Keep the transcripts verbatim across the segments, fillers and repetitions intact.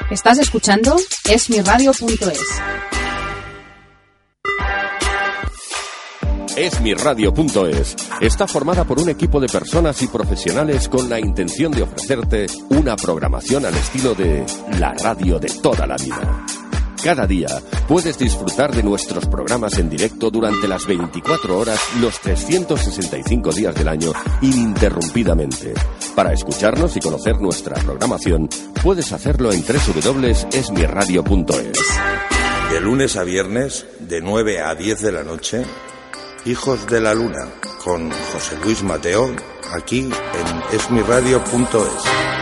Estás escuchando es mi radio punto es. es mi radio punto es está formada por un equipo de personas y profesionales con la intención de ofrecerte una programación al estilo de la radio de toda la vida. Cada día puedes disfrutar de nuestros programas en directo durante las veinticuatro horas, los trescientos sesenta y cinco días del año, ininterrumpidamente. Para escucharnos y conocer nuestra programación, puedes hacerlo en doble u doble u doble u punto es mi radio punto es. De lunes a viernes, de nueve a diez de la noche, Hijos de la Luna, con José Luis Mateo, aquí en es mi radio punto es.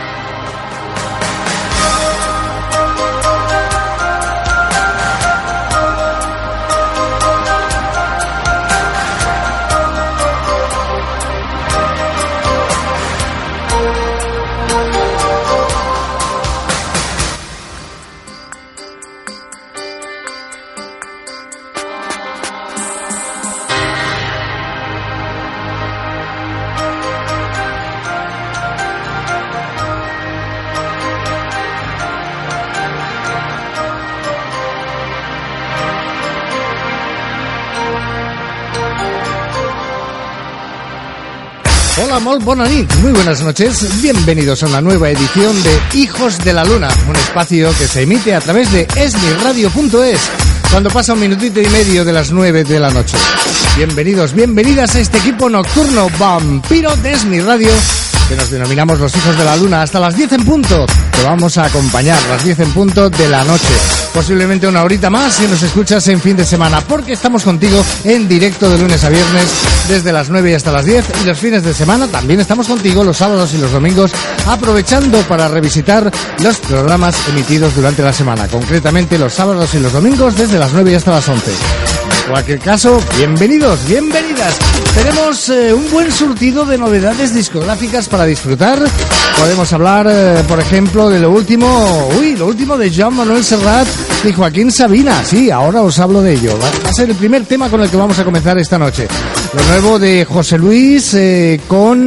Hola, molt bona nit, muy buenas noches, bienvenidos a una nueva edición de Hijos de la Luna, un espacio que se emite a través de es mi radio punto es, cuando pasa un minutito y medio de las nueve de la noche. Bienvenidos, bienvenidas a este equipo nocturno vampiro de Es Mi Radio, que nos denominamos los Hijos de la Luna, hasta las diez en punto. Te vamos a acompañar, las diez en punto de la noche. Posiblemente una horita más si nos escuchas en fin de semana, porque estamos contigo en directo de lunes a viernes, desde las nueve y hasta las diez. Y los fines de semana también estamos contigo los sábados y los domingos, aprovechando para revisitar los programas emitidos durante la semana. Concretamente los sábados y los domingos desde las nueve y hasta las once. En cualquier caso, bienvenidos, bienvenidas. Tenemos eh, un buen surtido de novedades discográficas para disfrutar. Podemos hablar, eh, por ejemplo, de lo último, uy, lo último de Joan Manuel Serrat y Joaquín Sabina. Sí, ahora os hablo de ello. Va, va a ser el primer tema con el que vamos a comenzar esta noche. Lo nuevo de José Luis eh,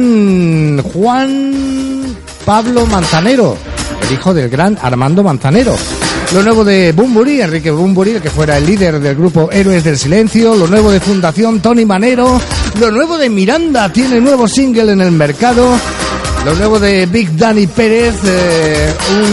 con Juan Pablo Manzanero, el hijo del gran Armando Manzanero. Lo nuevo de Bunbury, Enrique Bunbury, el que fuera el líder del grupo Héroes del Silencio. Lo nuevo de Fundación Tony Manero. Lo nuevo de Miranda, tiene nuevo single en el mercado. Lo nuevo de Big Danny Pérez, eh,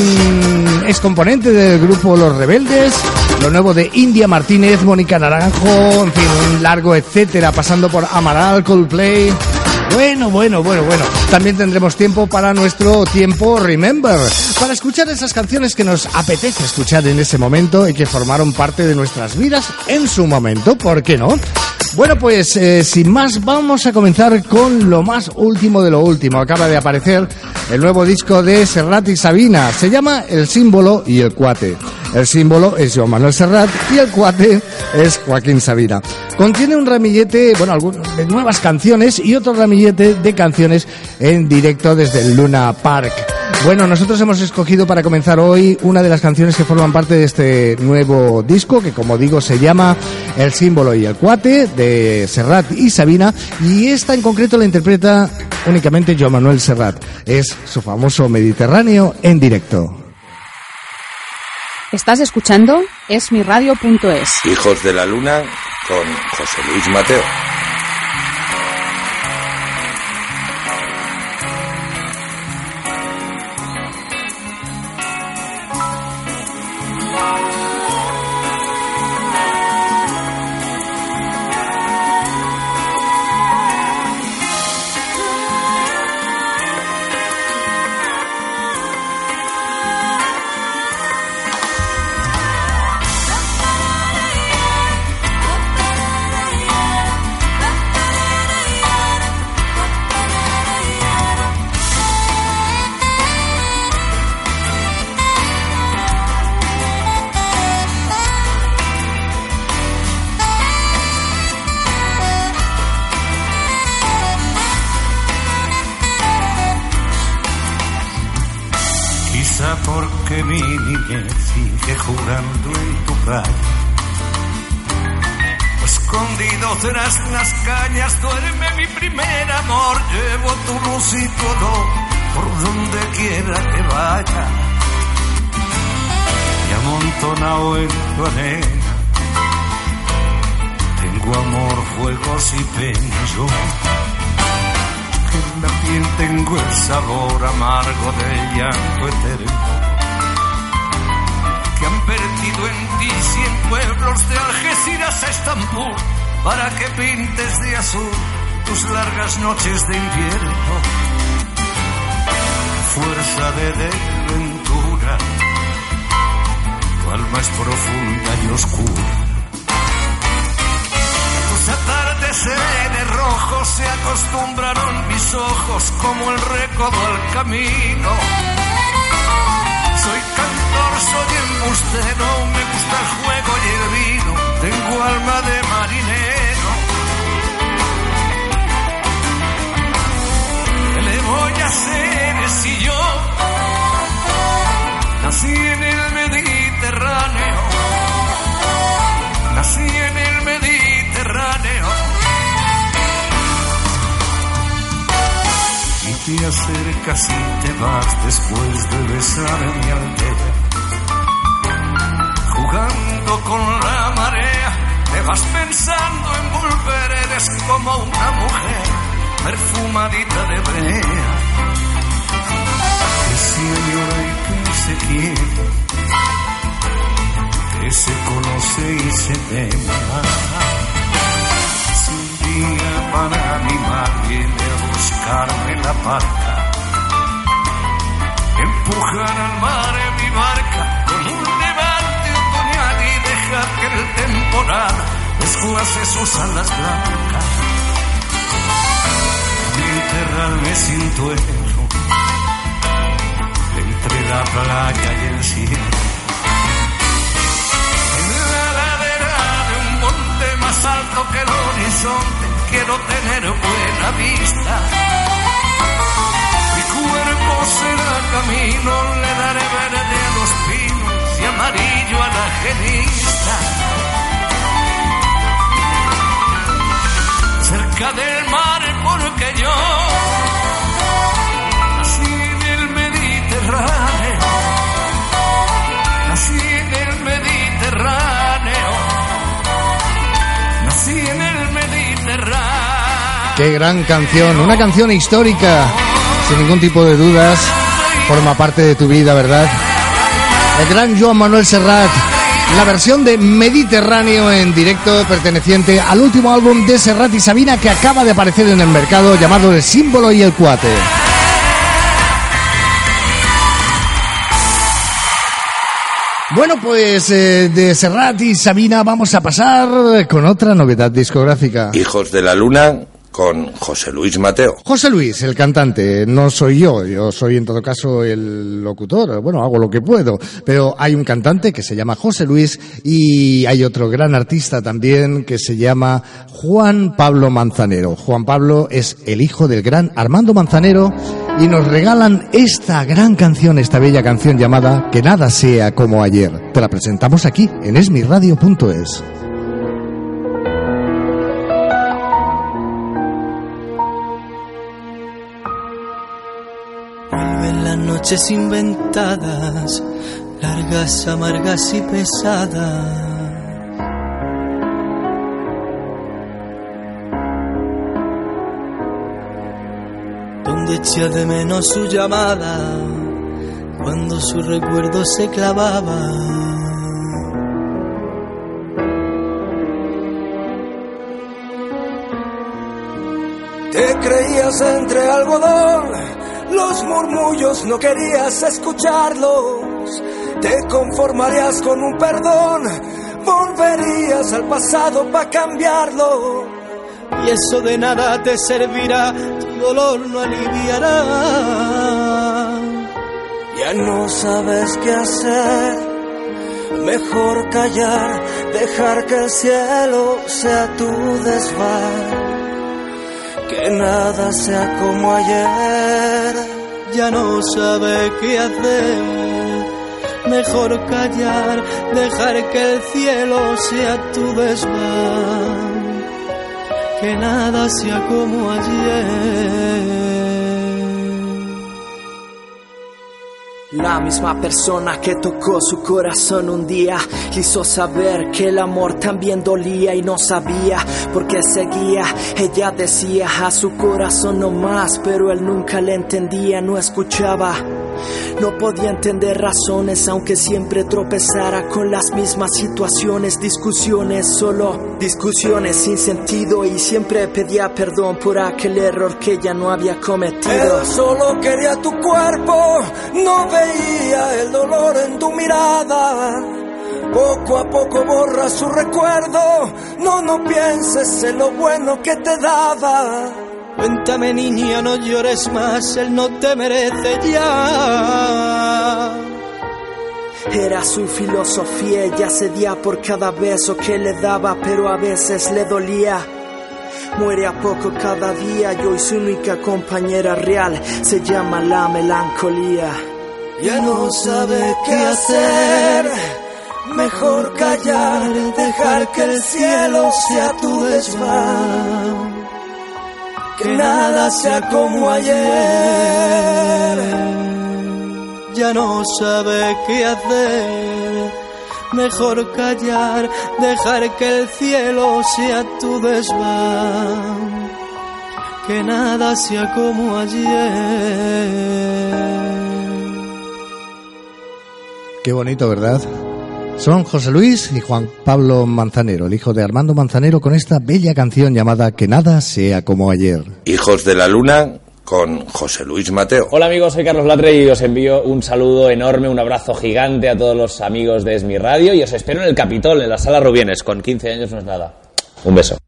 un excomponente del grupo Los Rebeldes. Lo nuevo de India Martínez, Mónica Naranjo, en fin, un largo etcétera, pasando por Amaral, Coldplay. Bueno, bueno, bueno, bueno. También tendremos tiempo para nuestro tiempo Remember, para escuchar esas canciones que nos apetece escuchar en ese momento y que formaron parte de nuestras vidas en su momento, ¿por qué no? Bueno, pues eh, sin más, vamos a comenzar con lo más último de lo último. Acaba de aparecer el nuevo disco de Serrat y Sabina. Se llama El Símbolo y el Cuate. El símbolo es Joan Manuel Serrat y el cuate es Joaquín Sabina. Contiene un ramillete, bueno, algunas de nuevas canciones y otro ramillete de canciones en directo desde el Luna Park. Bueno, nosotros hemos escogido para comenzar hoy una de las canciones que forman parte de este nuevo disco, que como digo se llama El Símbolo y el Cuate, de Serrat y Sabina, y esta en concreto la interpreta únicamente Joan Manuel Serrat. Es su famoso Mediterráneo en directo. Estás escuchando es mi radio punto es. Hijos de la Luna, con José Luis Mateo. Porque mi niñez sigue jurando en tu calle. Escondido tras las cañas duerme mi primer amor. Llevo tu luz y tu olor por donde quiera que vaya. amontonado en tu arena. Tengo amor, fuegos y penas yo. En la piel tengo el sabor amargo del llanto eterno. Que han vertido en ti cien pueblos de Algeciras a Estambul para que pintes de azul tus largas noches de invierno. Fuerza de desventura, tu alma es profunda y oscura. Tus atardeceres rojos se acostumbraron mis ojos como el recodo al camino. Soy cantor, soy embustero, me gusta el juego y el vino, tengo alma de marinero. ¿Qué le voy a hacer si yo nací en el Mediterráneo? Nací en el Mediterráneo. Y te acercas y te vas después de besar mi aldea. Jugando con la marea, te vas pensando en volver, eres como una mujer perfumadita de brea. Que se añora y que se quiere, que se conoce y se teme. Si un día para animar viene a buscarme la barca, empujar al mar en mi barca con un levante otoñal y dejar que el temporal desguace sus alas blancas. Y enterrarme sin duelo entre la playa y el cielo. En la ladera de un monte más alto que el horizonte quiero tener buena vista. Mi cuerpo será camino, le daré verde a los pinos y amarillo a la genista. Cerca del mar porque yo nací en el Mediterráneo, nací en el Mediterráneo, nací en el Mediterráneo. Qué gran canción, una canción histórica, sin ningún tipo de dudas, forma parte de tu vida, ¿verdad? El gran Joan Manuel Serrat, la versión de Mediterráneo en directo perteneciente al último álbum de Serrat y Sabina que acaba de aparecer en el mercado, llamado El Símbolo y el Cuate. Bueno, pues eh, de Serrat y Sabina vamos a pasar con otra novedad discográfica. Hijos de la Luna, con José Luis Mateo. José Luis, el cantante, no soy yo, yo soy en todo caso el locutor, bueno, hago lo que puedo, pero hay un cantante que se llama José Luis y hay otro gran artista también que se llama Juan Pablo Manzanero. Juan Pablo es el hijo del gran Armando Manzanero y nos regalan esta gran canción, esta bella canción llamada Que nada sea como ayer. Te la presentamos aquí en es mi radio punto es. Noches inventadas, largas, amargas y pesadas. Donde eché de menos su llamada, cuando su recuerdo se clavaba. Te creías entre algodón, los murmullos no querías escucharlos. Te conformarías con un perdón, volverías al pasado para cambiarlo. Y eso de nada te servirá, tu dolor no aliviará. Ya no sabes qué hacer, mejor callar, dejar que el cielo sea tu desván. Que nada sea como ayer. Ya no sabe qué hacer, mejor callar, dejar que el cielo sea tu desván. Que nada sea como ayer. La misma persona que tocó su corazón un día hizo saber que el amor también dolía y no sabía por qué seguía. Ella decía a su corazón no más, pero él nunca le entendía, no escuchaba. No podía entender razones, aunque siempre tropezara con las mismas situaciones. Discusiones, solo discusiones sin sentido, y siempre pedía perdón por aquel error que ella no había cometido. Él solo quería tu cuerpo, no veía el dolor en tu mirada. Poco a poco borra su recuerdo, no, no pienses en lo bueno que te daba. Cuéntame, niña, no llores más, él no te merece ya. Era su filosofía, ella cedía por cada beso que le daba, pero a veces le dolía. Muere a poco cada día y hoy su única compañera real se llama la melancolía. Ya no sabe qué hacer, mejor callar, dejar que el cielo sea tu desván. Que nada sea como ayer. Ya no sabe qué hacer, mejor callar, dejar que el cielo sea tu desván. Que nada sea como ayer. Qué bonito, ¿verdad? Son José Luis y Juan Pablo Manzanero, el hijo de Armando Manzanero, con esta bella canción llamada Que nada sea como ayer. Hijos de la Luna, con José Luis Mateo. Hola amigos, soy Carlos Latre y os envío un saludo enorme, un abrazo gigante a todos los amigos de Es Mi Radio y os espero en el Capitol, en la Sala Rubienes. Con quince años no es nada. Un beso.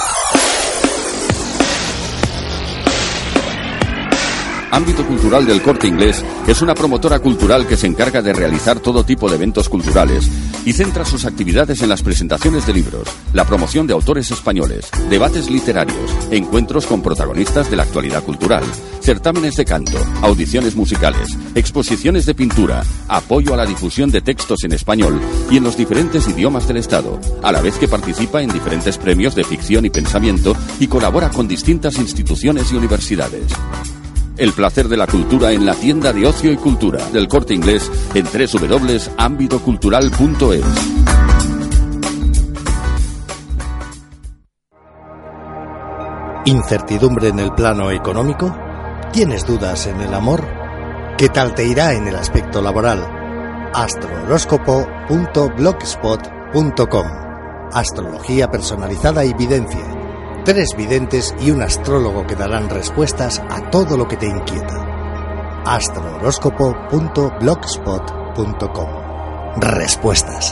Ámbito Cultural del Corte Inglés es una promotora cultural que se encarga de realizar todo tipo de eventos culturales y centra sus actividades en las presentaciones de libros, la promoción de autores españoles, debates literarios, encuentros con protagonistas de la actualidad cultural, certámenes de canto, audiciones musicales, exposiciones de pintura, apoyo a la difusión de textos en español y en los diferentes idiomas del Estado, a la vez que participa en diferentes premios de ficción y pensamiento y colabora con distintas instituciones y universidades. El placer de la cultura en la tienda de ocio y cultura del Corte Inglés en doble u doble u doble u punto ámbito cultural punto es. ¿Incertidumbre en el plano económico? ¿Tienes dudas en el amor? ¿Qué tal te irá en el aspecto laboral? astrohoróscopo punto blogspot punto com. Astrología personalizada y videncia. Tres videntes y un astrólogo que darán respuestas a todo lo que te inquieta. astrohoróscopo punto blogspot punto com. Respuestas.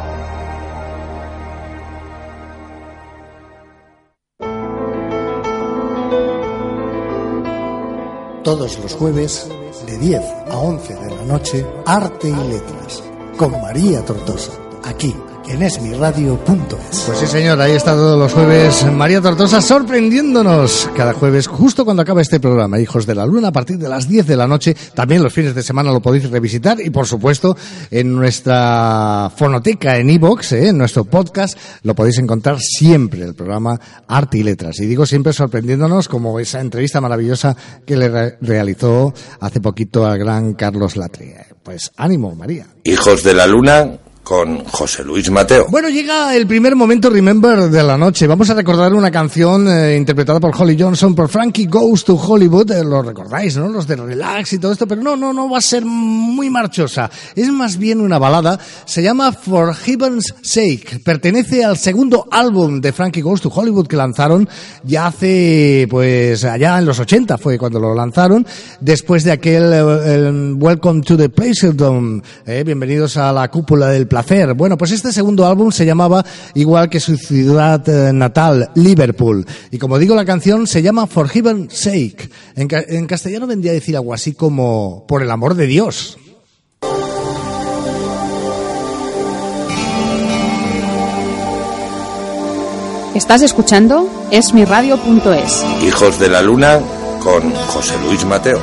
Todos los jueves, de diez a once de la noche, Arte y Letras, con María Tortosa, aquí en es mi radio punto es. Pues sí, señor, ahí está todos los jueves María Tortosa sorprendiéndonos cada jueves, justo cuando acaba este programa, Hijos de la Luna, a partir de las diez de la noche. También los fines de semana lo podéis revisitar y, por supuesto, en nuestra fonoteca en iVoox, ¿eh? En nuestro podcast, lo podéis encontrar siempre, el programa Arte y Letras. Y digo siempre sorprendiéndonos, como esa entrevista maravillosa que le re- realizó hace poquito al gran Carlos Latre. Pues ánimo, María. Hijos de la Luna, con José Luis Mateo. Bueno, llega el primer momento Remember de la noche. Vamos a recordar una canción eh, interpretada por Holly Johnson, por Frankie Goes to Hollywood. Eh, lo recordáis, ¿no? Los de Relax y todo esto, pero no, no, no va a ser muy marchosa. Es más bien una balada. Se llama For Heaven's Sake. Pertenece al segundo álbum de Frankie Goes to Hollywood que lanzaron ya hace, pues, allá en los ochenta fue cuando lo lanzaron. Después de aquel eh, el Welcome to the Placerdome. Eh, bienvenidos a la cúpula del placer. Bueno, pues este segundo álbum se llamaba igual que su ciudad eh, natal, Liverpool. Y como digo, la canción se llama For Heaven's Sake. En, ca- en castellano vendría a decir algo así como Por el amor de Dios. Estás escuchando es mi radio punto es. Hijos de la Luna, con José Luis Mateo.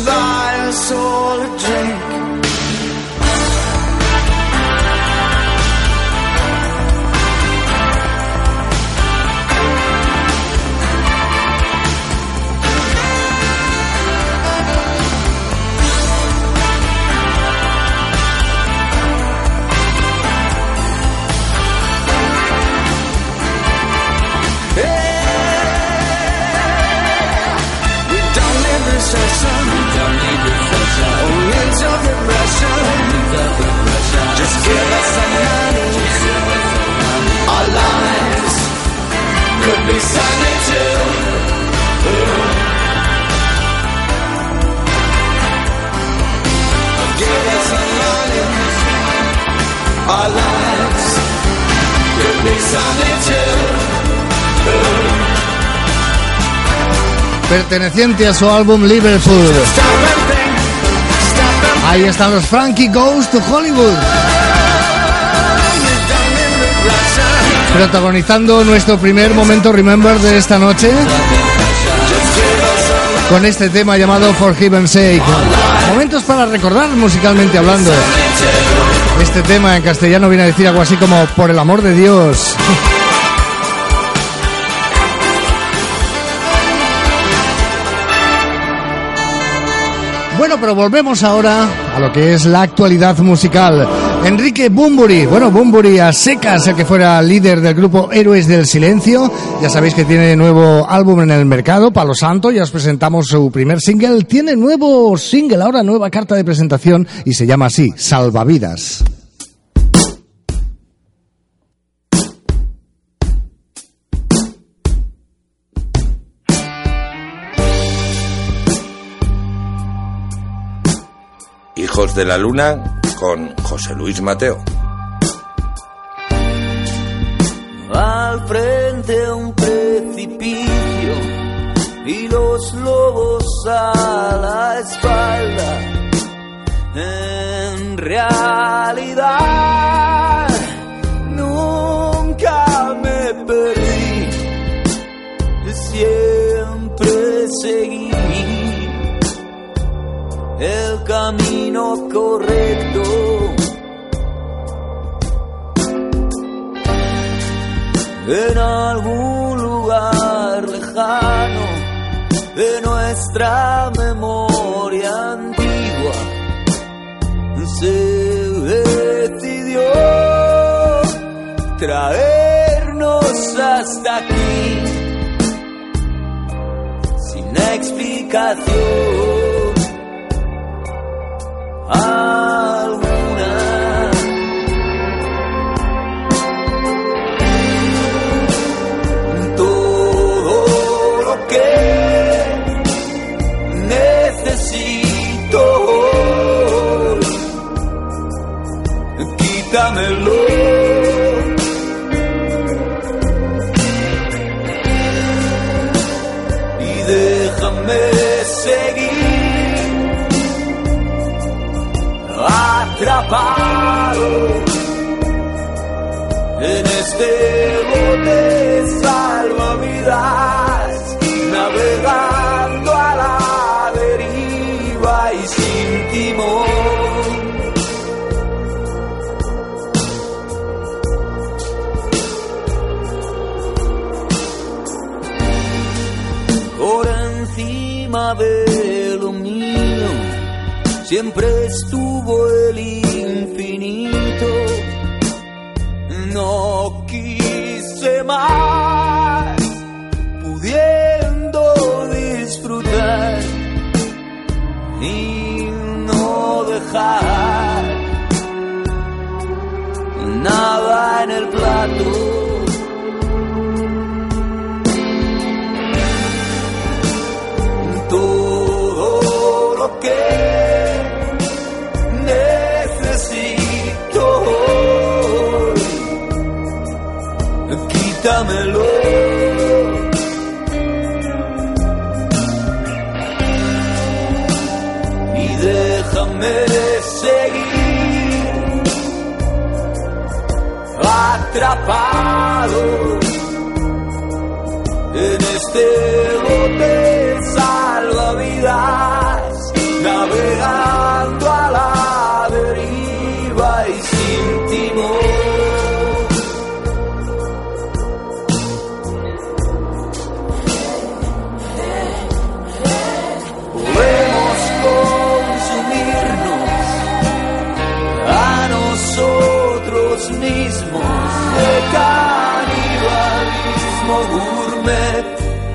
life's all a drink. Just give us some money. Our lives could be sunny too. Give us some money. Our lives could be sunny too. Perteneciente a su álbum Liverpool. Ahí están los Frankie Goes to Hollywood, protagonizando nuestro primer momento Remember de esta noche con este tema llamado For Heaven's Sake. Momentos para recordar musicalmente hablando. Este tema en castellano viene a decir algo así como por el amor de Dios. Bueno, pero volvemos ahora a lo que es la actualidad musical. Enrique Bunbury, bueno, Bunbury a secas, el que fuera líder del grupo Héroes del Silencio. Ya sabéis que tiene nuevo álbum en el mercado, Palo Santo, ya os presentamos su primer single. Tiene nuevo single, ahora nueva carta de presentación y se llama así, Salvavidas. Hijos de la Luna con José Luis Mateo. Al frente un precipicio y los lobos a la espalda. En realidad nunca me perdí, siempre seguí el camino correcto. En algún lugar lejano de nuestra memoria antigua se decidió traernos hasta aquí sin explicación alguna. Todo lo que necesito hoy, quítamelo. Y déjame seguir atrapado en este bote salvavidas, navegando a la deriva y sin timón. Por encima de lo mío siempre estuvo el infinito. No quise más, pudiendo disfrutar y no dejar nada en el plato. Todo lo que necesito hoy, quítamelo. Y déjame seguir atrapado en este bote salvavidas, gourmet.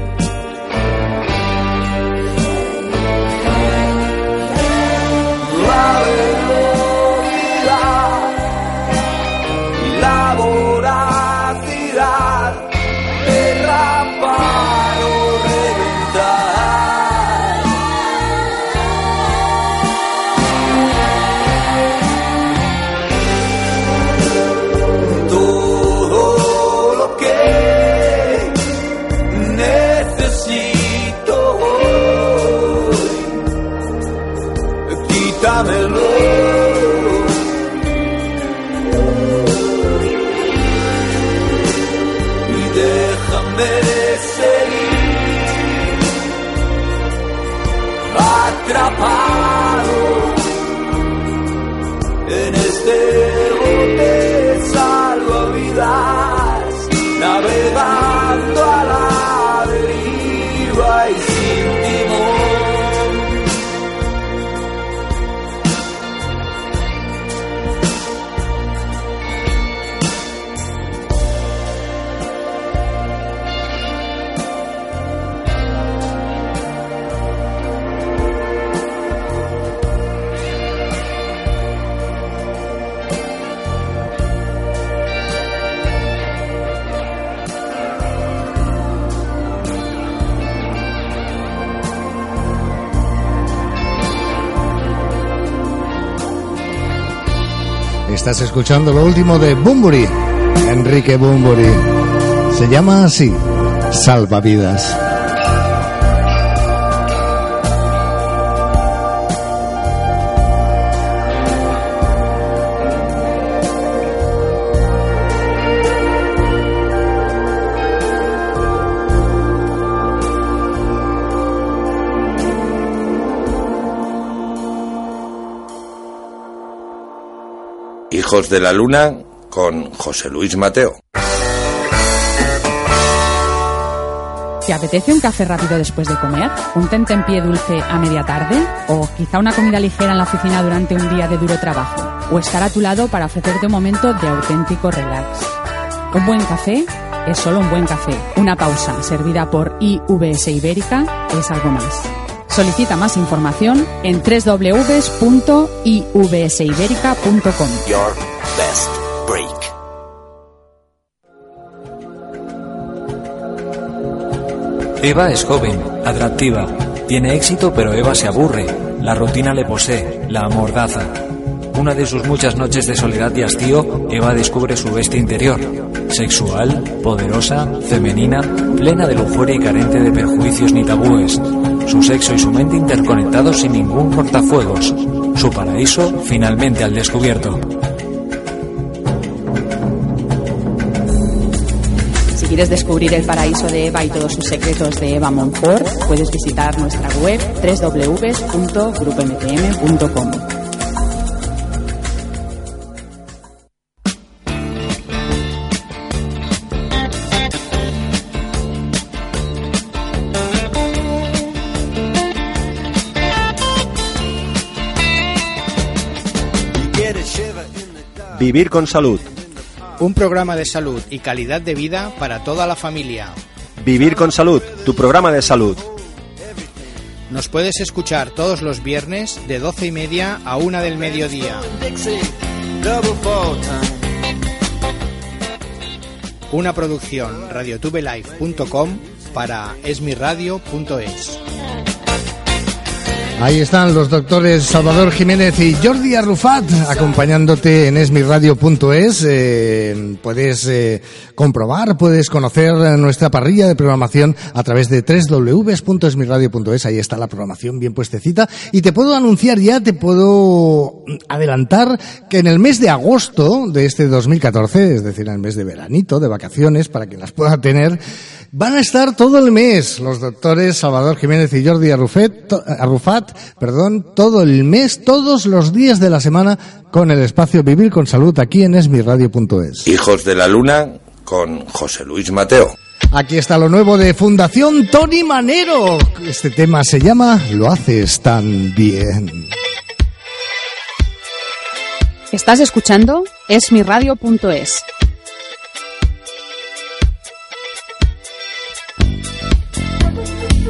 La velocidad y la voracidad, derrapar o reventar. Todo lo que necesito hoy, quítamelo. Y déjame seguir atrapado en este bote salvavidas, navegando a la deriva y sin timón. Estás escuchando lo último de Bunbury, Enrique Bunbury. Se llama así, Salvavidas. Hijos de la Luna con José Luis Mateo. ¿Te apetece un café rápido después de comer? ¿Un tentempié dulce a media tarde? ¿O quizá una comida ligera en la oficina durante un día de duro trabajo? ¿O estar a tu lado para ofrecerte un momento de auténtico relax? Un buen café es solo un buen café. Una pausa servida por I V S Ibérica es algo más. Solicita más información en doble u doble u doble u punto i v s iberica punto com. Your best break. Eva es joven, atractiva, tiene éxito, pero Eva se aburre. La rutina le posee, la amordaza. Una de sus muchas noches de soledad y hastío, Eva descubre su bestia interior. Sexual, poderosa, femenina, plena de lujuria y carente de perjuicios ni tabúes. Su sexo y su mente interconectados sin ningún cortafuegos. Su paraíso finalmente al descubierto. Si quieres descubrir el paraíso de Eva y todos sus secretos de Eva Monfort, puedes visitar nuestra web doble u doble u doble u punto grupo m t m punto com. Vivir con salud. Un programa de salud y calidad de vida para toda la familia. Vivir con salud, tu programa de salud. Nos puedes escuchar todos los viernes de doce y media a una del mediodía. Una producción radiotubelive punto com para esmiradio punto es. Ahí están los doctores Salvador Jiménez y Jordi Arrufat acompañándote en esmiradio punto es. Eh, puedes eh, comprobar, puedes conocer nuestra parrilla de programación a través de doble u doble u doble u punto esmiradio punto es. Ahí está la programación bien puestecita. Y te puedo anunciar ya, te puedo adelantar que en el mes de agosto de este dos mil catorce, es decir, en el mes de veranito, de vacaciones, para que las pueda tener, van a estar todo el mes los doctores Salvador Jiménez y Jordi Arrufat, Arrufat, perdón, todo el mes, todos los días de la semana, con el espacio Vivir con Salud aquí en esmiradio punto es. Hijos de la Luna con José Luis Mateo. Aquí está lo nuevo de Fundación Tony Manero. Este tema se llama Lo haces tan bien. Estás escuchando esmiradio punto es.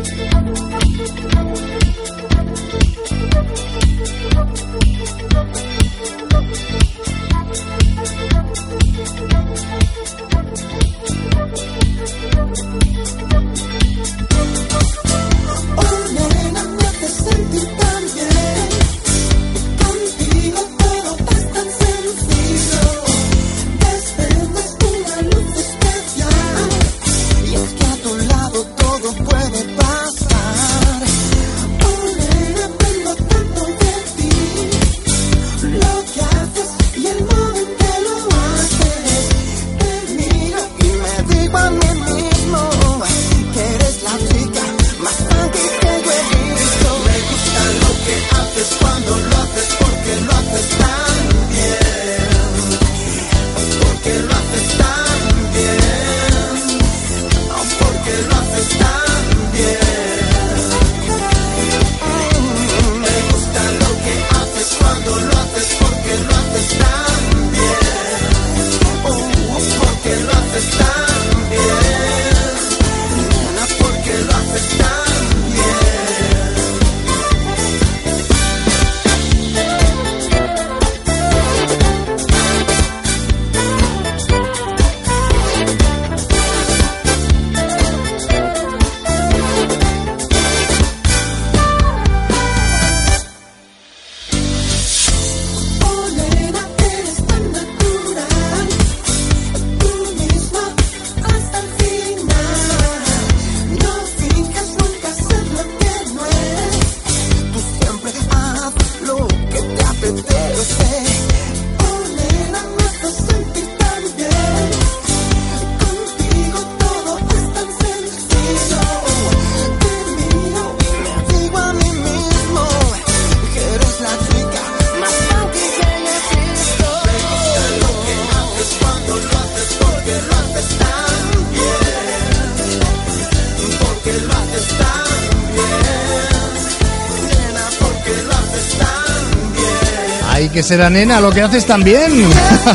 Hay que ser, nena, lo que haces también.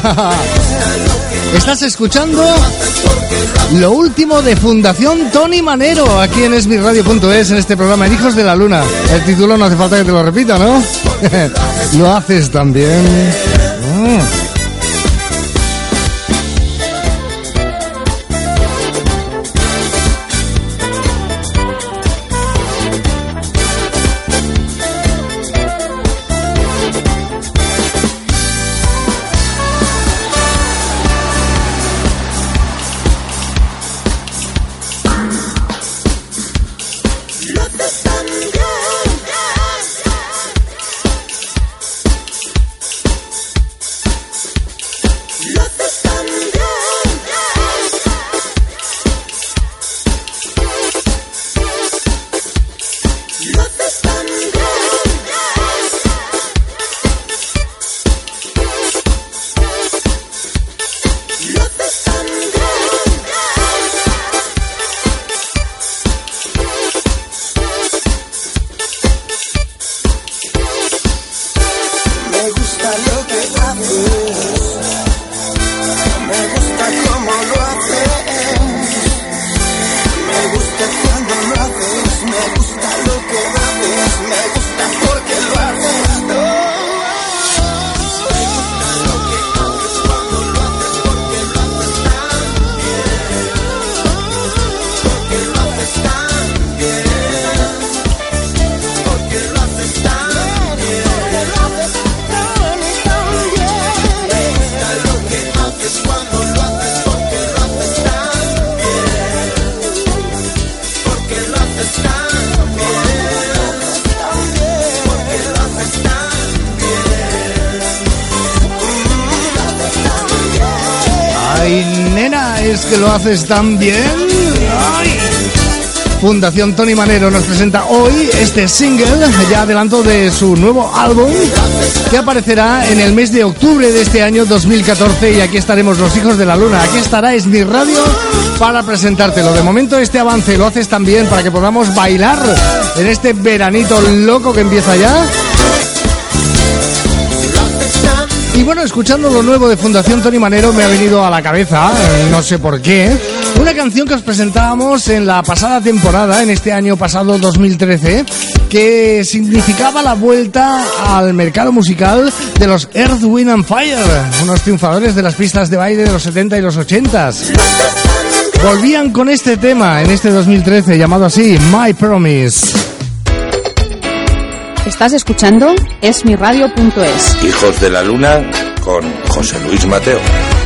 Estás escuchando lo último de Fundación Tony Manero aquí en es mi radio punto es, en este programa en Hijos de la Luna. El título no hace falta que te lo repita, ¿no? Lo haces también. Mm. Que lo haces tan bien. ¡Ay! Fundación Tony Manero nos presenta hoy este single, ya adelanto de su nuevo álbum, que aparecerá en el mes de octubre de este año dos mil catorce, y aquí estaremos los Hijos de la Luna. Aquí estará Es Mi Radio para presentártelo. De momento este avance lo haces tan bien para que podamos bailar en este veranito loco que empieza ya. Y bueno, escuchando lo nuevo de Fundación Tony Manero me ha venido a la cabeza, no sé por qué, Una canción que os presentábamos en la pasada temporada, en este año pasado dos mil trece, que significaba la vuelta al mercado musical de los Earth, Wind and Fire, unos triunfadores de las pistas de baile de los setenta y los ochenta. Volvían con este tema en este dos mil trece, llamado así, My Promise. Estás escuchando esmiradio punto es. Hijos de la Luna con José Luis Mateo.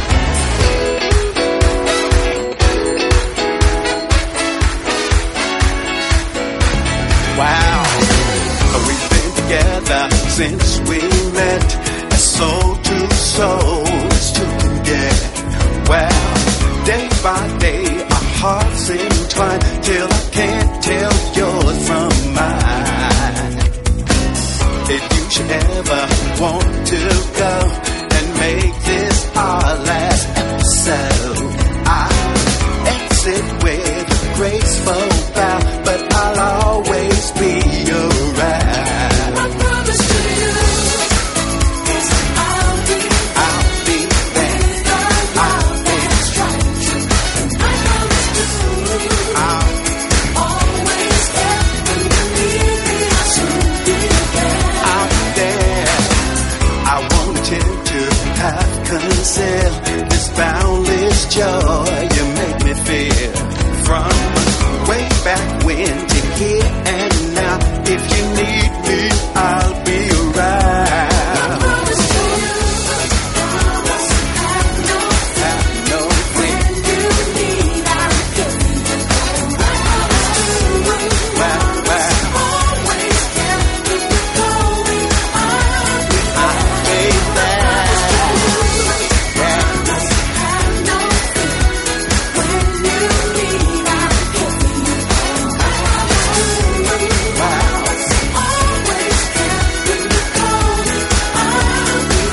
Wow, we've been together since we met, soul to soul, as two can get. Well, day by day, our hearts entwine till I can't tell yours from mine. If you should ever want to go and make this our last episode, I'll exit with a graceful bow, but I'll always be around. I promise to you is I'll be, I'll be there. I'll be strong. I promise to I'll always care when you need me. I'll soon be there. Out there, I want you to have conceal this boundless joy you make me feel. From way back when to here and now, if you need me, I'll be around. I promise to you, promise have no have no when you need, I'll give you. I promise to you, wow, wow. Always care when you're going, I'll be I'll be there. Promise have no fear when you need, I'll give you. I promise to you, wow. Always care when you're going, I'll be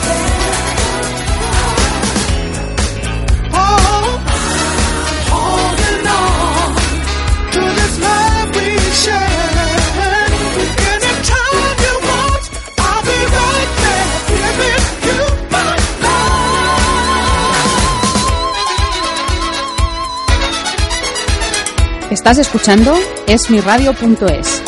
there. Oh, holding on to this love we share. Anytime you want, I'll be right there giving you my love. Estás escuchando esmiradio punto es.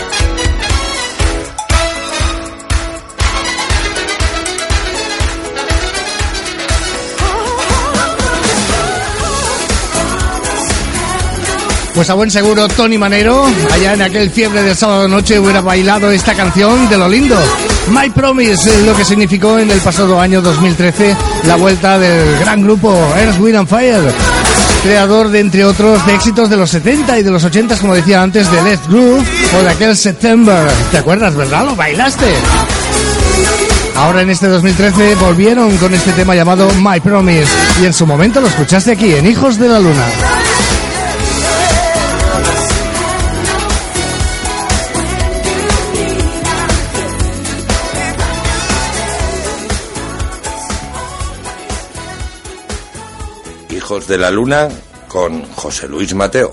Pues a buen seguro Tony Manero, allá en aquel fiebre del sábado noche, hubiera bailado esta canción de lo lindo. My Promise, es lo que significó en el pasado año dos mil trece la vuelta del gran grupo Earth, Wind and Fire, creador de, entre otros, de éxitos de los setenta y de los ochenta, como decía antes, de Let's Groove o de aquel September. ¿Te acuerdas, verdad? ¿Lo bailaste? Ahora en este dos mil trece volvieron con este tema llamado My Promise y en su momento lo escuchaste aquí en Hijos de la Luna. Hijos de la Luna con José Luis Mateo.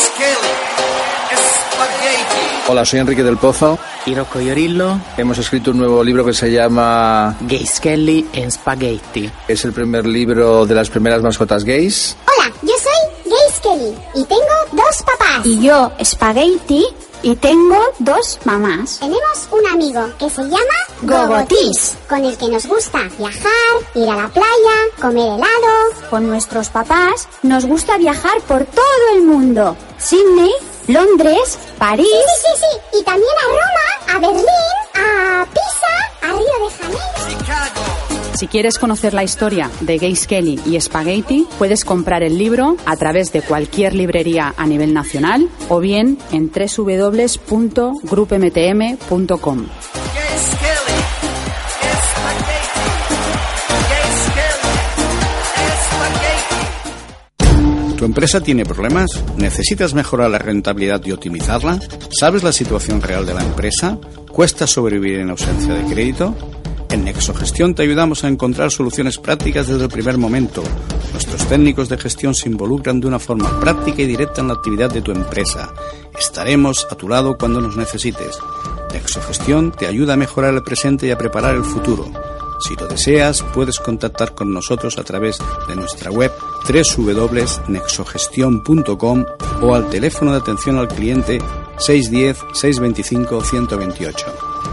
Hola, soy Enrique del Pozo. Y Rocco Iorillo. Hemos escrito un nuevo libro que se llama Gays Kelly en Spaghetti. Es el primer libro de las primeras mascotas gays. Hola, yo soy Gays Kelly y tengo dos papás. Y yo, Spaghetti, y tengo dos mamás. Tenemos un amigo que se llama Gogotis, con el que nos gusta viajar, ir a la playa, comer helado. Con nuestros papás nos gusta viajar por todo el mundo. Sydney, Londres, París... Sí, sí, sí, sí. Y también a Roma, a Berlín, a Pisa, a Río de Janeiro. Si quieres conocer la historia de Gays Kelly y Spaghetti, puedes comprar el libro a través de cualquier librería a nivel nacional o bien en doble u doble u doble u punto grupo m t m punto com. ¿Tu empresa tiene problemas? ¿Necesitas mejorar la rentabilidad y optimizarla? ¿Sabes la situación real de la empresa? ¿Cuesta sobrevivir en ausencia de crédito? En Nexogestión te ayudamos a encontrar soluciones prácticas desde el primer momento. Nuestros técnicos de gestión se involucran de una forma práctica y directa en la actividad de tu empresa. Estaremos a tu lado cuando nos necesites. Nexogestión te ayuda a mejorar el presente y a preparar el futuro. Si lo deseas, puedes contactar con nosotros a través de nuestra web doble u doble u doble u punto nexogestión punto com o al teléfono de atención al cliente seis uno cero, seis dos cinco, uno dos ocho.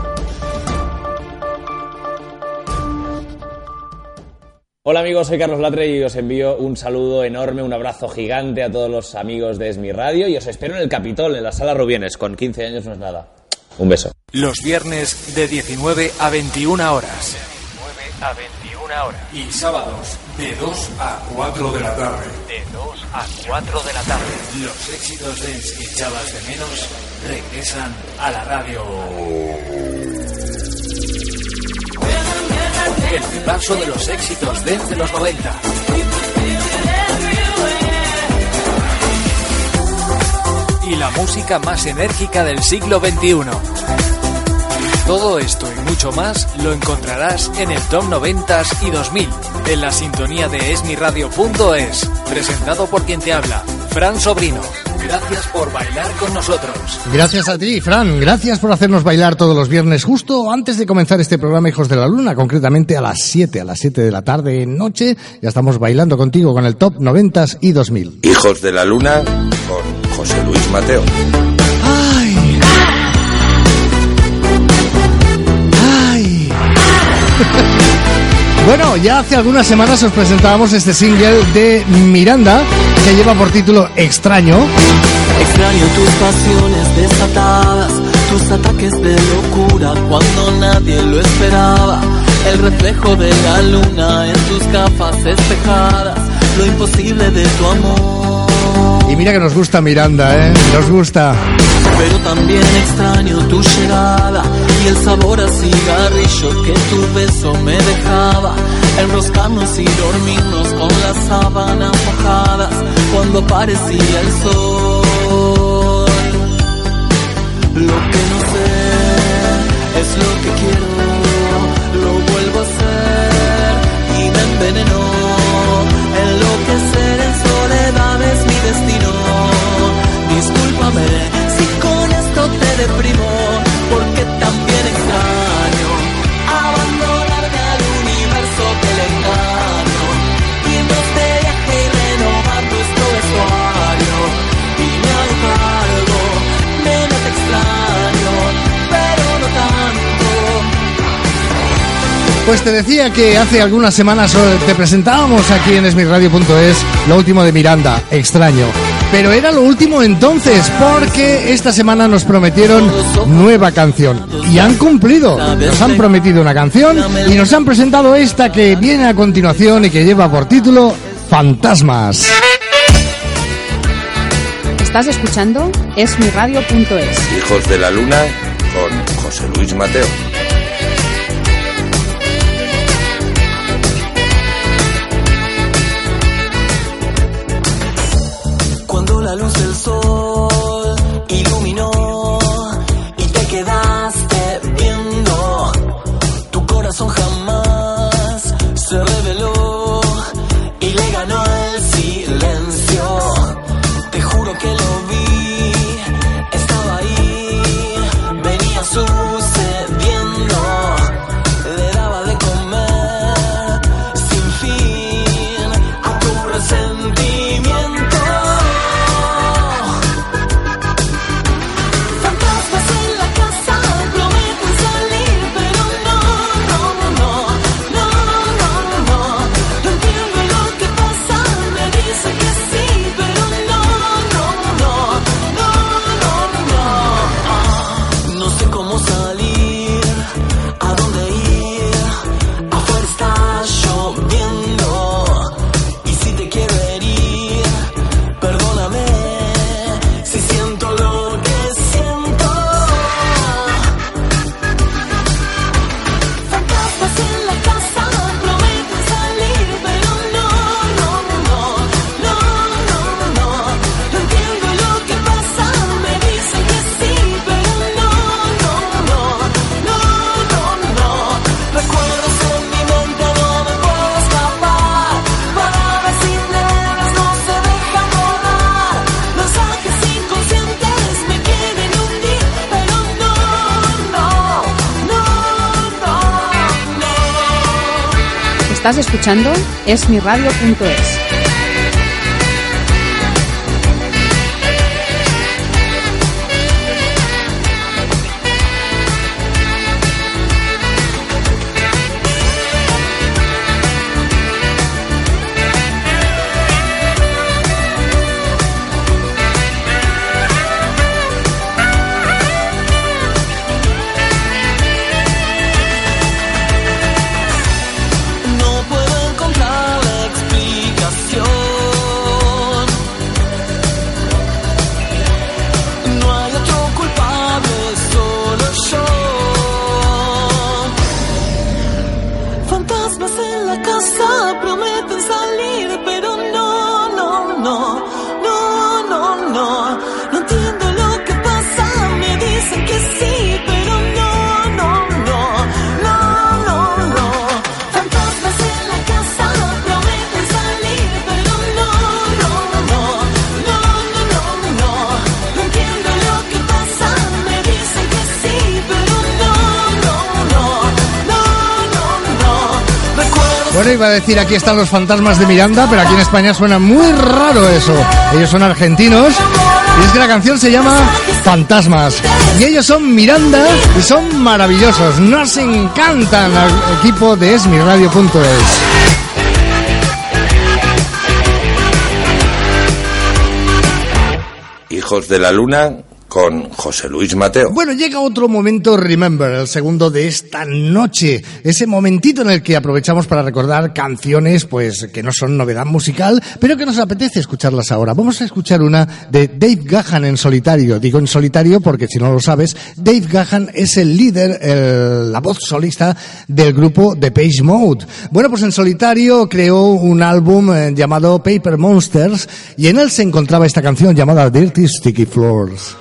Hola amigos, soy Carlos Latre y os envío un saludo enorme, un abrazo gigante a todos los amigos de Es Mi Radio y os espero en el Capitol, en la Sala Rubienes, con quince años no es nada. Un beso. Los viernes de diecinueve a veintiuna horas. diecinueve a veintiuna horas. Y sábados de dos a cuatro de la tarde. De dos a cuatro de la tarde. Los éxitos dance que echabas de menos regresan a la radio. El repaso de los éxitos dance de los noventa. Y la música más enérgica del siglo veintiuno. Todo esto y mucho más lo encontrarás en el Top noventas y dos mil, en la sintonía de es mi radio punto es, presentado por quien te habla, Fran Sobrino. Gracias por bailar con nosotros. Gracias a ti, Fran. Gracias por hacernos bailar todos los viernes, justo antes de comenzar este programa Hijos de la Luna, concretamente a las siete, a las siete de la tarde en noche. Ya estamos bailando contigo con el Top noventas y dos mil. Hijos de la Luna con José Luis Mateo. ¡Ay! ¡Ay! Bueno, ya hace algunas semanas os presentábamos este single de Miranda, que lleva por título Extraño. Extraño tus pasiones desatadas, tus ataques de locura cuando nadie lo esperaba. El reflejo de la luna en tus gafas espejadas, lo imposible de tu amor. Y mira que nos gusta Miranda, ¿eh? Nos gusta. Pero también extraño tu llegada y el sabor a cigarrillo que tu beso me dejaba. Enroscarnos y dormirnos con las sábanas mojadas cuando aparecía el sol. Lo que no sé es lo que quiero, lo vuelvo a hacer y me envenenó. Enloquecer en soledad es mi destino. Discúlpame si con esto te deprimo, porque también extraño abandonarme al universo que le engaño, irnos de viaje y renovar nuestro vestuario. Y me hago cargo, menos extraño, pero no tanto. Pues te decía que hace algunas semanas te presentábamos aquí en es mi radio punto es lo último de Miranda, Extraño. Pero era lo último entonces, porque esta semana nos prometieron nueva canción. Y han cumplido. Nos han prometido una canción y nos han presentado esta que viene a continuación y que lleva por título Fantasmas. Estás escuchando es mi radio punto es. Hijos de la Luna con José Luis Mateo. La luz del sol iluminó y te quedaste viendo. Tu corazón jamás se reveló y le ganó el silencio. Te juro que lo vi, estaba ahí, venía sucediendo. Le daba de comer sin fin a tu resentimiento. Estás escuchando es mi radio punto es. Bueno, iba a decir aquí están los fantasmas de Miranda, pero aquí en España suena muy raro eso. Ellos son argentinos y es que la canción se llama Fantasmas. Y ellos son Miranda y son maravillosos. Nos encantan al equipo de es mi radio punto es. Hijos de la Luna con José Luis Mateo. Bueno, llega otro momento Remember, el segundo de esta noche. Ese momentito en el que aprovechamos para recordar canciones, pues, que no son novedad musical, pero que nos apetece escucharlas ahora. Vamos a escuchar una de Dave Gahan en solitario. Digo en solitario porque, si no lo sabes, Dave Gahan es el líder, el, la voz solista del grupo Depeche Mode. Bueno, pues en solitario creó un álbum eh, llamado Paper Monsters y en él se encontraba esta canción llamada Dirty Sticky Floors.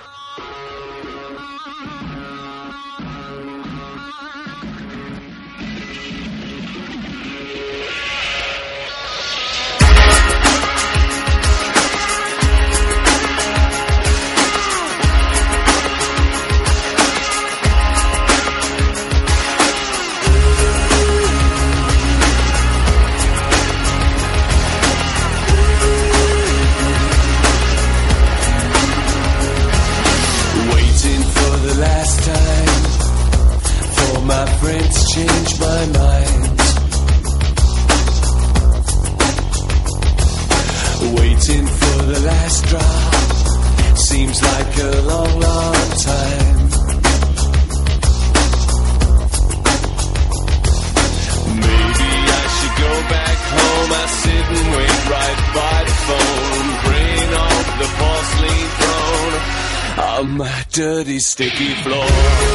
Dirty sticky floor.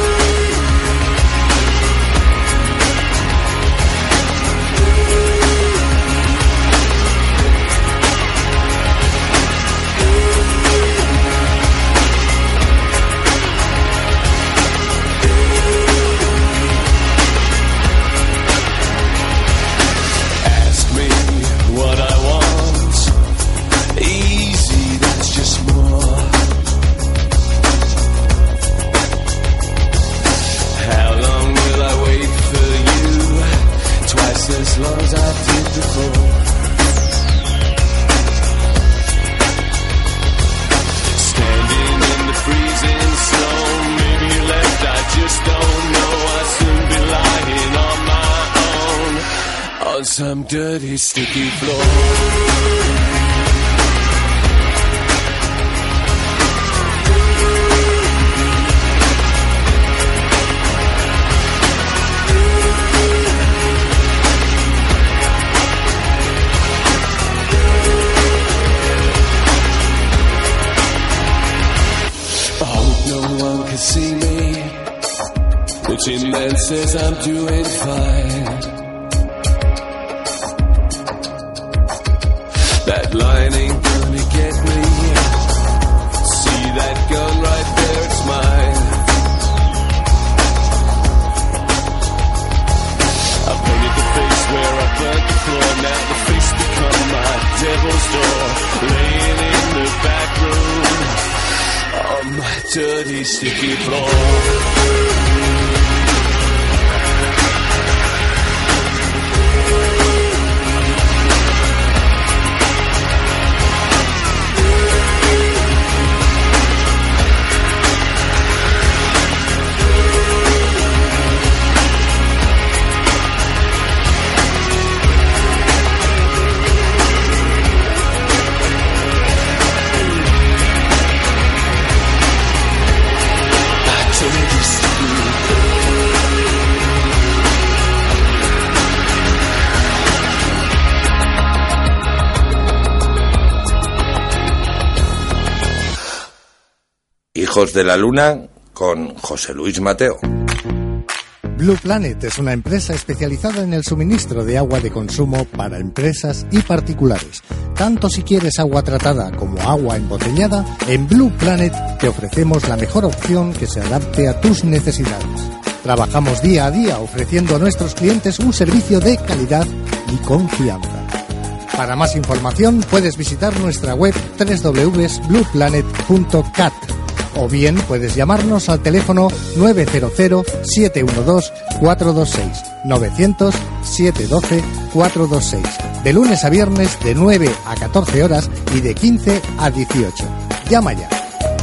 Ask me what I want. Easy, that's just more. As long as I did before. Standing in the freezing snow, maybe you left, I just don't know. I'll soon be lying on my own, on some dirty sticky floor. See me, which in then says I'm doing fine. That line ain't gonna get me. See that gun right there, it's mine. I painted the face where I burnt the floor. Now the face become my devil's door. Laying in the back room on my dirty sticky floor. Hijos de la Luna con José Luis Mateo. Blue Planet es una empresa especializada en el suministro de agua de consumo para empresas y particulares. Tanto si quieres agua tratada como agua embotellada, en Blue Planet te ofrecemos la mejor opción que se adapte a tus necesidades. Trabajamos día a día ofreciendo a nuestros clientes un servicio de calidad y confianza. Para más información puedes visitar nuestra web doble u doble u doble u punto blue planet punto cat. o bien puedes llamarnos al teléfono nueve cero cero, siete uno dos, cuatro dos seis, novecientos, siete uno dos, cuatro dos seis, de lunes a viernes de nueve a catorce horas y de quince a dieciocho. Llama ya.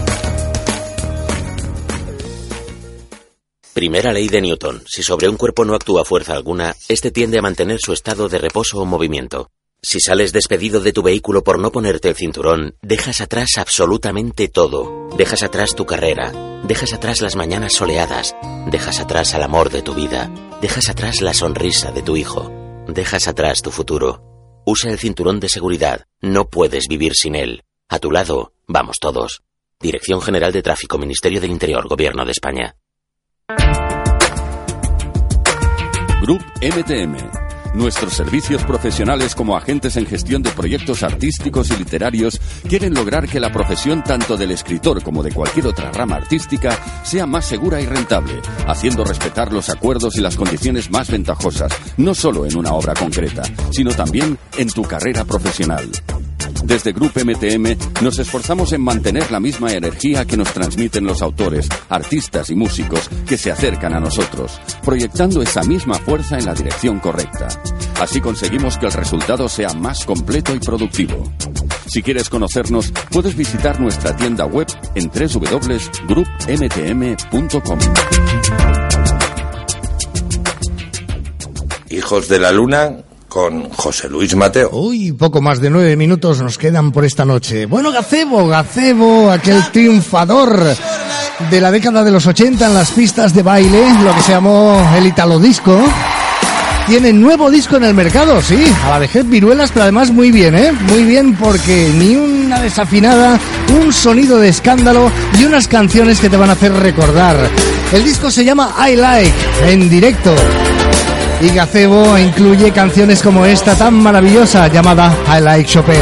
Primera ley de Newton. Si sobre un cuerpo no actúa fuerza alguna, este tiende a mantener su estado de reposo o movimiento. Si sales despedido de tu vehículo por no ponerte el cinturón, dejas atrás absolutamente todo. Dejas atrás tu carrera, dejas atrás las mañanas soleadas, dejas atrás al amor de tu vida, dejas atrás la sonrisa de tu hijo, dejas atrás tu futuro. Usa el cinturón de seguridad, no puedes vivir sin él. A tu lado, vamos todos. Dirección General de Tráfico, Ministerio del Interior, Gobierno de España. Group M T M. Nuestros servicios profesionales como agentes en gestión de proyectos artísticos y literarios quieren lograr que la profesión tanto del escritor como de cualquier otra rama artística sea más segura y rentable, haciendo respetar los acuerdos y las condiciones más ventajosas, no solo en una obra concreta, sino también en tu carrera profesional. Desde Group M T M nos esforzamos en mantener la misma energía que nos transmiten los autores, artistas y músicos que se acercan a nosotros, proyectando esa misma fuerza en la dirección correcta. Así conseguimos que el resultado sea más completo y productivo. Si quieres conocernos, puedes visitar nuestra tienda web en doble u doble u doble u punto group m t m punto com. Hijos de la Luna con José Luis Mateo. Uy, poco más de nueve minutos nos quedan por esta noche. Bueno, Gazebo, Gazebo, aquel triunfador de la década de los ochenta en las pistas de baile, lo que se llamó el Italo Disco, tiene nuevo disco en el mercado, sí, a la vejez viruelas, pero además muy bien, ¿eh? Muy bien, porque ni una desafinada, un sonido de escándalo y unas canciones que te van a hacer recordar. El disco se llama I Like, en directo. Y Gazebo incluye canciones como esta tan maravillosa llamada I Like Chopin.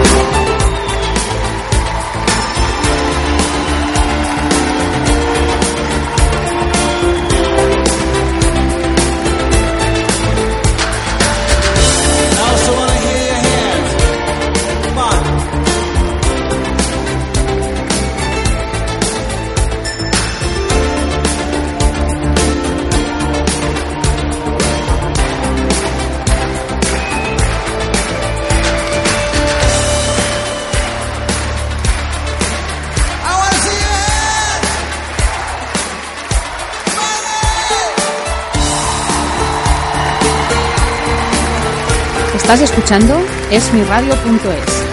Estás escuchando es mi radio punto es.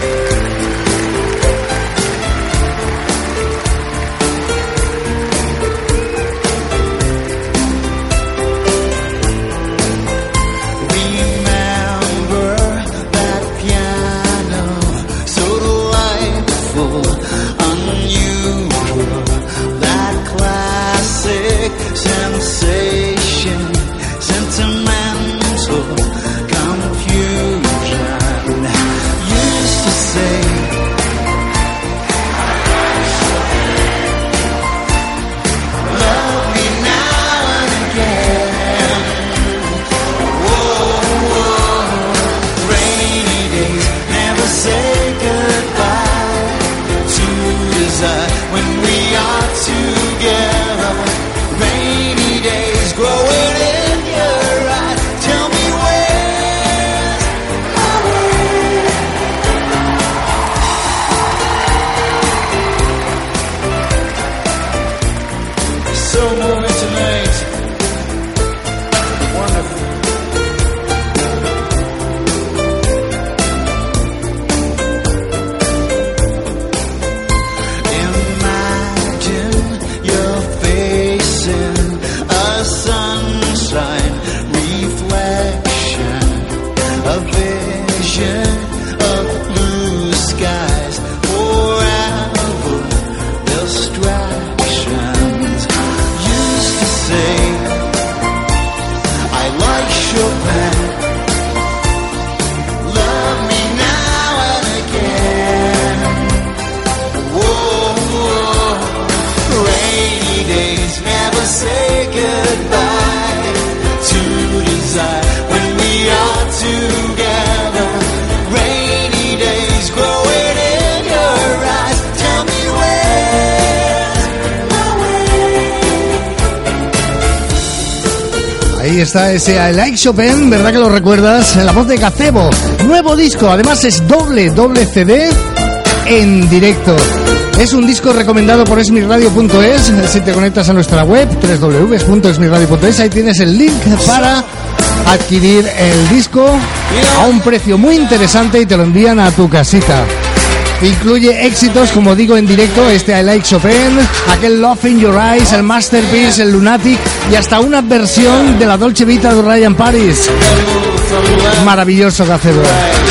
Imagine your face. Ahí está ese I Like Chopin, ¿verdad que lo recuerdas? En la voz de Gazebo. Nuevo disco, además es doble, doble C D en directo. Es un disco recomendado por esmirradio punto es. Si te conectas a nuestra web, doble u doble u doble u punto esmirradio punto es, ahí tienes el link para adquirir el disco a un precio muy interesante y te lo envían a tu casita. Incluye éxitos, como digo, en directo, este I Like Chopin, aquel Love in Your Eyes, el Masterpiece, el Lunatic y hasta una versión de la Dolce Vita de Ryan Paris. Maravilloso Gazebo.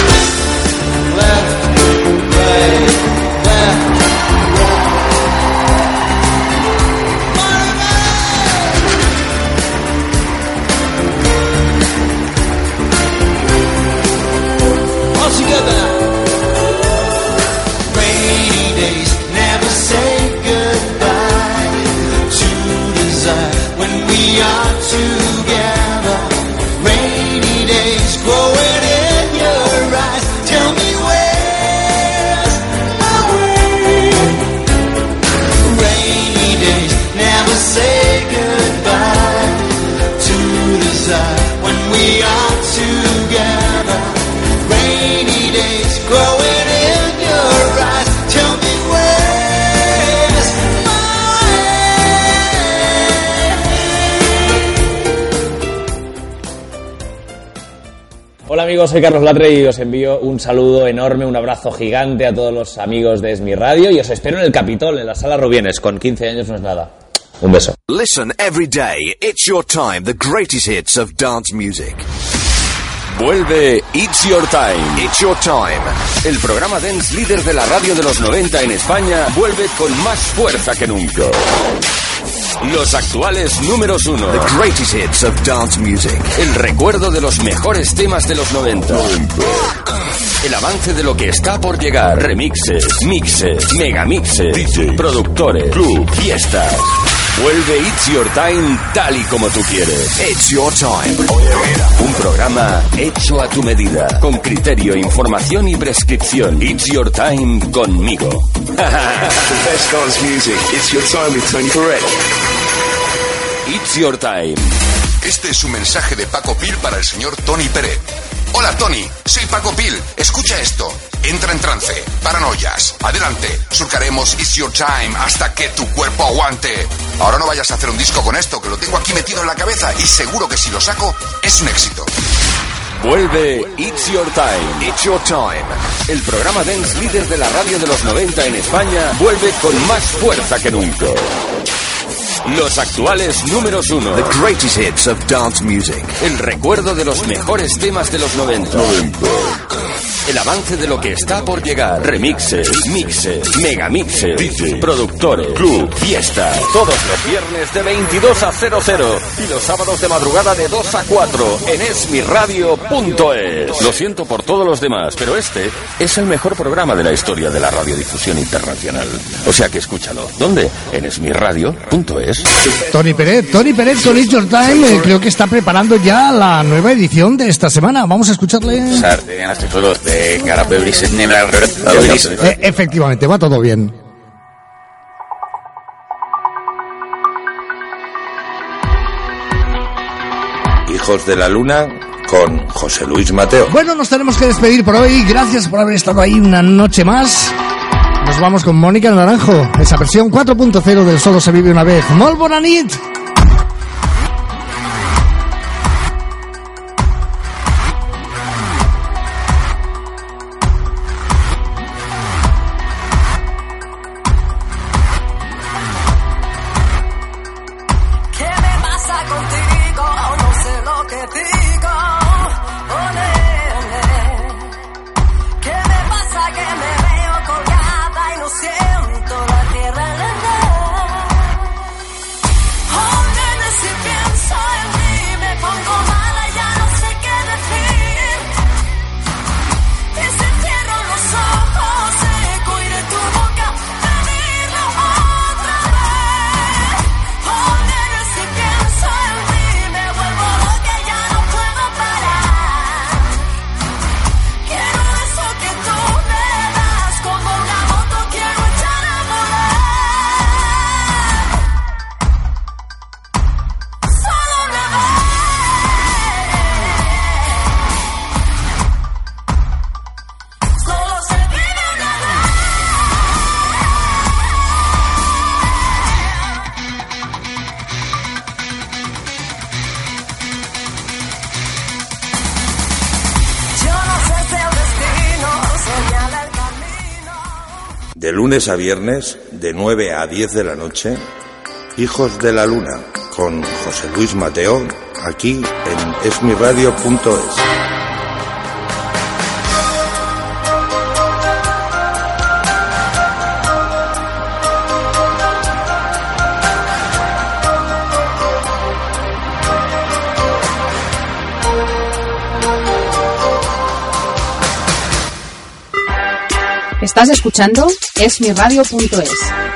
Hola amigos, soy Carlos Latre y os envío un saludo enorme, un abrazo gigante a todos los amigos de Es Mi Radio y os espero en el Capitol, en la Sala Rubienes, con quince años no es nada. Un beso. Listen every day, it's your time, the greatest hits of dance music. Vuelve It's Your Time. It's Your Time. El programa dance líder de la radio de los noventa en España vuelve con más fuerza que nunca. Los actuales números uno. The greatest hits of dance music. El recuerdo de los mejores temas de los noventa. El avance de lo que está por llegar. Remixes, mixes, megamixes, D J, productores, club, fiestas. Vuelve It's Your Time tal y como tú quieres. It's Your Time. Un programa hecho a tu medida, con criterio, información y prescripción. It's Your Time conmigo. The best dance music. It's Your Time with Tony Peret. It's Your Time. Este es un mensaje de Paco Pil para el señor Tony Peret. Hola Tony, soy Paco Pil. Escucha esto. Entra en trance, paranoias. Adelante, surcaremos It's Your Time hasta que tu cuerpo aguante. Ahora no vayas a hacer un disco con esto, que lo tengo aquí metido en la cabeza y seguro que si lo saco es un éxito. Vuelve It's Your Time. It's Your Time. El programa dance líder de la radio de los noventa en España vuelve con más fuerza que nunca. Los actuales números uno. The greatest hits of dance music. El recuerdo de los mejores temas de los noventa. El avance de lo que está por llegar. Remixes, mixes, megamixes, D J, productores, club, fiestas. Todos los viernes de veintidós a cero cero y los sábados de madrugada de dos a cuatro en esmirradio punto es. Lo siento por todos los demás, pero este es el mejor programa de la historia de la radiodifusión internacional. O sea que escúchalo. ¿Dónde? En esmirradio punto es. Tony Peret, Tony Peret con It's Your Time, eh, creo que está preparando ya la nueva edición de esta semana. Vamos a escucharle. Eh, efectivamente, va todo bien. Hijos de la Luna con José Luis Mateo. Bueno, nos tenemos que despedir por hoy. Gracias por haber estado ahí una noche más. Nos vamos con Mónica Naranjo, esa versión cuatro punto cero del Solo se vive una vez. Molt bona nit. Siento la tierra en la edad. De lunes a viernes, de nueve a diez de la noche, Hijos de la Luna, con José Luis Mateo, aquí en es mi radio punto es. Estás escuchando es mi radio punto es.